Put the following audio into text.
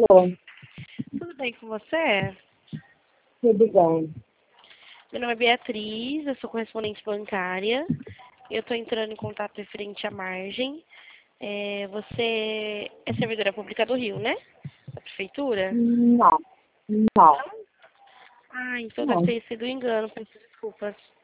Alô, Tudo bem com você? tudo bem? Meu nome é Beatriz, eu sou correspondente bancária. Eu estou entrando em contato referente à margem. Você é servidora pública do Rio, né? Da prefeitura? Não, não, Ah, então deve não. ter sido um engano, peço desculpas.